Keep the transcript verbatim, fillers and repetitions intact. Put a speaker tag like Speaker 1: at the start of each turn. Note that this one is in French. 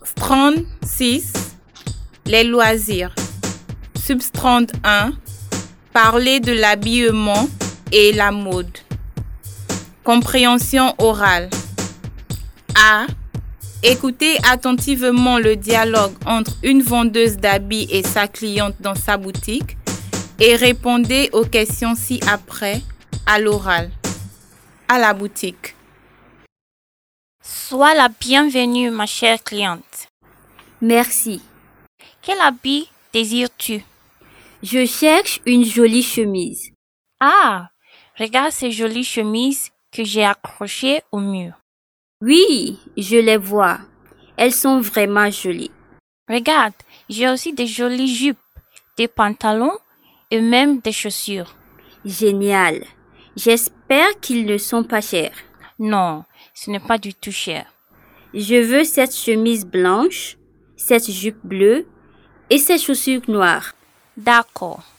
Speaker 1: Strand six. Les loisirs. Substrand un. Parler de l'habillement et la mode. Compréhension orale. A. Écoutez attentivement le dialogue entre une vendeuse d'habits et sa cliente dans sa boutique et répondez aux questions ci-après à l'oral. À la boutique.
Speaker 2: Sois la bienvenue, ma chère cliente.
Speaker 3: Merci.
Speaker 2: Quel habit désires-tu?
Speaker 3: Je cherche une jolie chemise.
Speaker 2: Ah, regarde ces jolies chemises que j'ai accrochées au mur.
Speaker 3: Oui, je les vois. Elles sont vraiment jolies.
Speaker 2: Regarde, j'ai aussi des jolies jupes, des pantalons et même des chaussures.
Speaker 3: Génial. J'espère qu'ils ne sont pas chers.
Speaker 2: Non, ce n'est pas du tout cher.
Speaker 3: Je veux cette chemise blanche, cette jupe bleue et ces chaussures noires.
Speaker 2: D'accord.